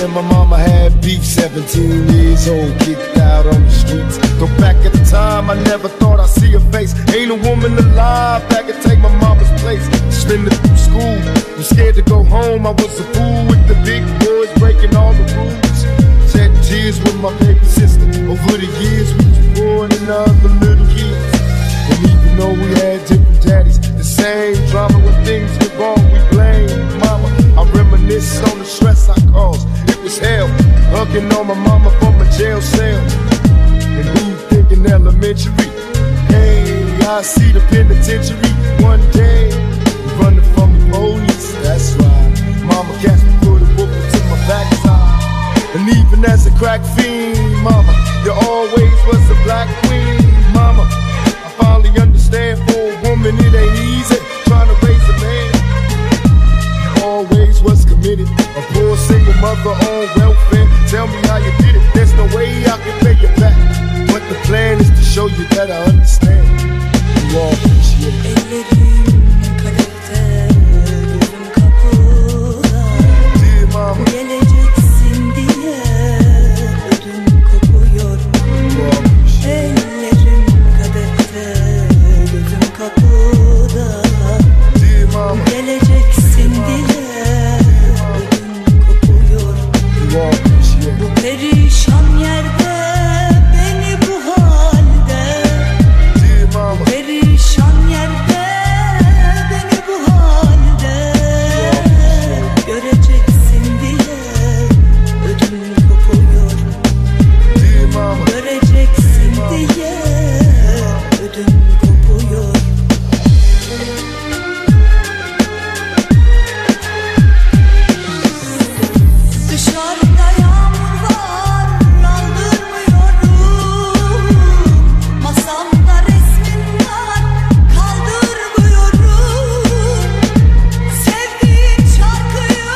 and my mama had beef. 17 years old, kicked out on the streets. Though back at the time, I never thought I'd see her face. Ain't a woman alive that could take my mama's place. Suspended through school, I'm scared to go home. I was a fool with the big boys breaking all the rules. Shed tears with my baby sister. Over the years, we was born in other little kids. And even though we had different daddies, the same drama when things get wrong, we blame mama. I reminisce on the stress I caused. It was hell, hugging on my mama from a jail cell. And who thinking elementary? Hey, I see the penitentiary one day. Running from the police, that's right. Mama catch me, put a whoop to my backside. And even as a crack fiend, mama, you always was a black queen, mama. I finally understand for a woman it ain't easy trying to raise a man. You always was committed, a poor single mother on welfare. Tell me how you did it, there's no way I can pay you back. But the plan is to show you that I understand. You all appreciate it. Ellerim kadehte, gözüm kapıda. Dear mama, Geleceksin diye ödüm kopuyorum. you all appreciate it. Ellerim kadehte, gözüm kapıda. Dear mama, Geleceksin diye ödüm kopuyorum. you all appreciate it. Bu perişan yerde beni bu halde. Dear mama, Perişan yerde beni bu halde. Göreceksin diye ödüm kopuyorum. dear mama, Göreceksin diye ödüm kopuyor. Dışarıda yağmur var, aldırmıyorum. Masamda resmin var, kaldırmıyorum. Sevdiğim şarkıyı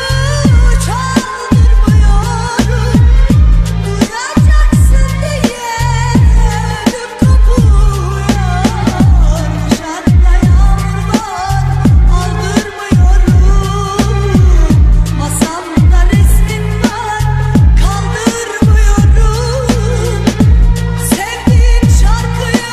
çaldırmıyorum. Duyacaksın diye ödüm kopuyor. Dışarıda yağmur var, aldırmıyorum. Masamda resmin var, kaldırmıyorum. Sevdiğim şarkıyı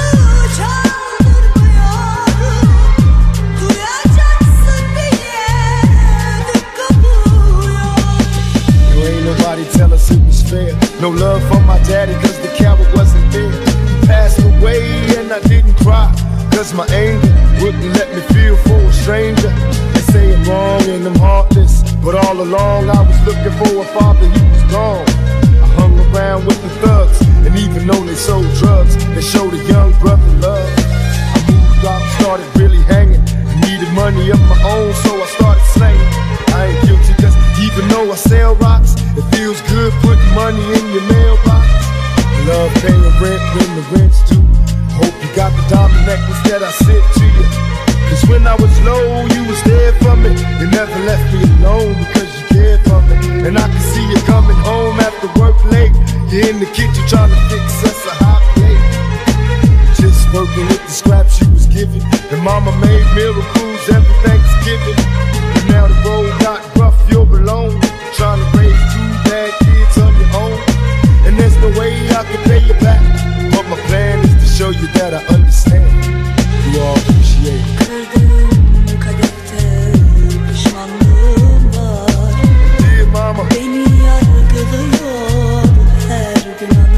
çaldırmıyorum. Duyacaksın diye ödüm kopuyor. you ain't nobody tell us it was fair. No love for my daddy cause the coward wasn't there. He passed away and I didn't cry cause my anger wouldn't let me feel for a stranger. They say I'm wrong and I'm heartless, but all along I was looking for a father, he was gone. I hung around with the thugs, and even though they sold drugs, they showed a young brother love. I moved out, started really hanging, needed money of my own, so I started slaying. I ain't guilty cause even though I sell rocks, it feels good putting money in your mailbox. Love paying rent when the rent's due. Hope you got the diamond necklace that I sent to you. Cause when I was low, you was there for me. You never left me alone because you cared for me. And I can see you coming home after work late. You're in the kitchen trying to fix us a hot plate. Just working with the scraps you was given. And mama made miracles every Thanksgiving. But now the road got rough, you're alone. Trying to raise two bad kids of your own. And there's no way I can pay you back. But my plan is to show you that I understand. You all appreciate it. Kırdığım kadehte pişmanlığım var. Dear mama, Beni yargılıyor her gün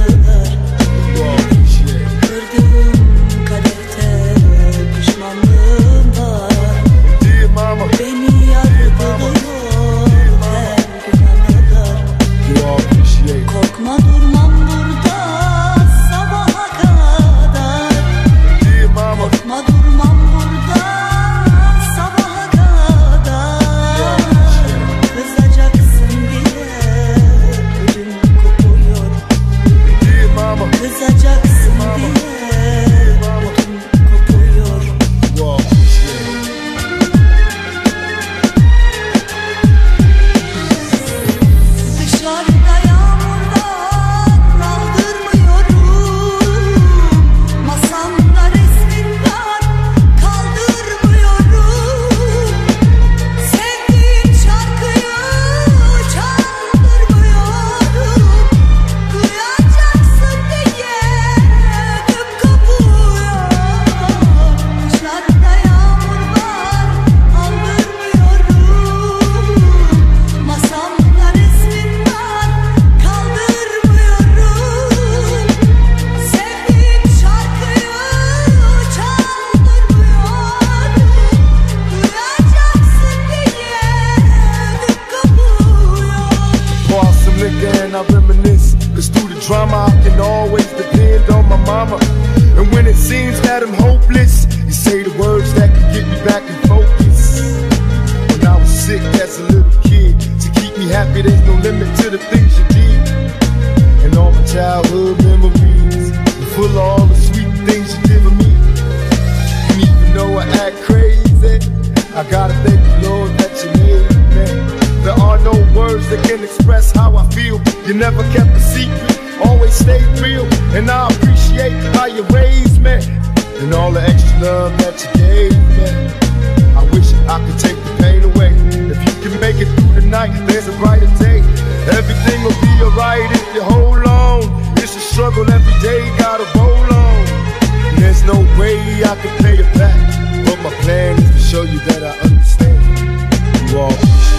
I reminisce, cause through the drama I can always depend on my mama. And when it seems that I'm hopeless, you say the words that can get me back in focus. When I was sick as a little kid, to keep me happy there's no limit to the things you did. And all my childhood memories are full of all the sweet things you did for me. And even though I act crazy, I gotta thank the Lord that you made me. There are no words that can express how I feel. You never kept a secret, always stayed real. And I appreciate how you raised me, and all the extra love that you gave me. I wish I could take the pain away. If you can make it through the night, there's a brighter day. Everything will be alright if you hold on. It's a struggle every day, gotta roll on. And there's no way I can pay it back, but my plan is to show you that I understand. You all